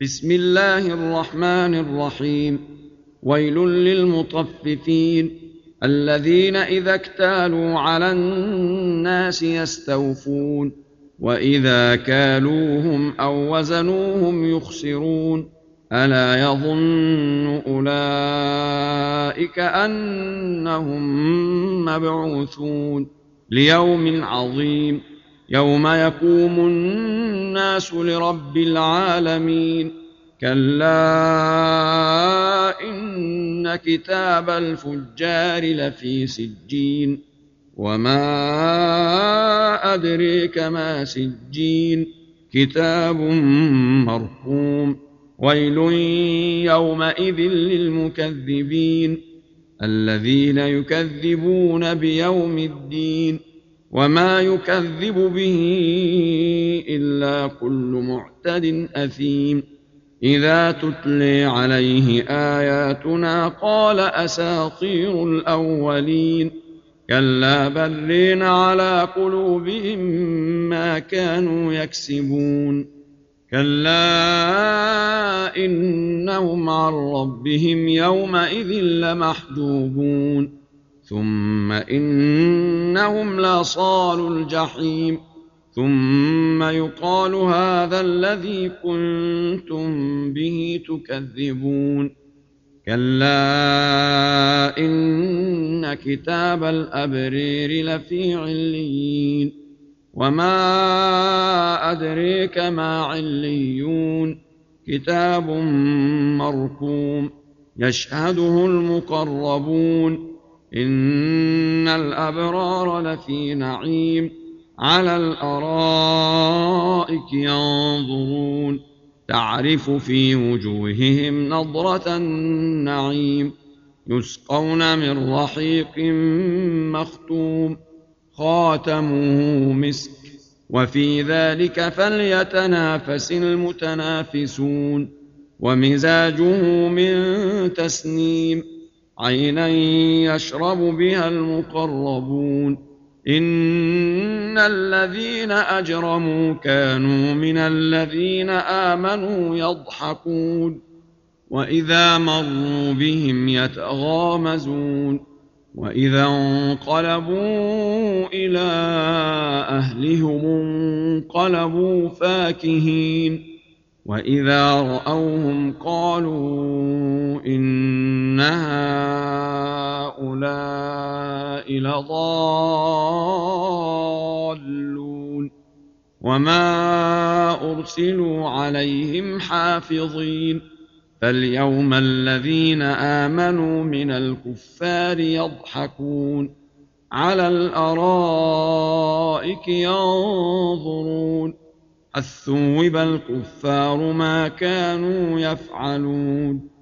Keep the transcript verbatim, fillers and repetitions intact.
بسم الله الرحمن الرحيم. ويل للمطففين الذين إذا اكتالوا على الناس يستوفون وإذا كالوهم أو وزنوهم يخسرون ألا يظن أولئك أنهم مبعوثون ليوم عظيم يوم يقوم الناس لرب العالمين. كلا إن كتاب الفجار لفي سجين وما أدريك ما سجين كتاب مرقوم. ويل يومئذ للمكذبين الذين يكذبون بيوم الدين وما يكذب به إلا كل معتد أثيم إذا تتلي عليه آياتنا قال أساطير الأولين كلا بل رين على قلوبهم ما كانوا يكسبون كلا إنهم عن ربهم يومئذ لمحجوبون ثم إنهم لصالوا الجحيم ثم يقال هذا الذي كنتم به تكذبون. كلا إن كتاب الأبرير لفي عليين وما أدريك ما عليون كتاب مرقوم يشهده المقربون إن الأبرار لفي نعيم على الأرائك ينظرون تعرف في وجوههم نضرة النعيم يسقون من رحيق مختوم خاتمه مسك وفي ذلك فليتنافس المتنافسون ومزاجه من تسنيم عينا يشرب بها المقربون إن الذين أجرموا كانوا من الذين آمنوا يضحكون وإذا مروا بهم يتغامزون وإذا انقلبوا إلى أهلهم انقلبوا فاكهين وإذا رأوهم قالوا إن هؤلاء لضالون وما أرسلوا عليهم حافظين فاليوم الذين آمنوا من الكفار يضحكون على الأرائك ينظرون هل ثوب الكفار ما كانوا يفعلون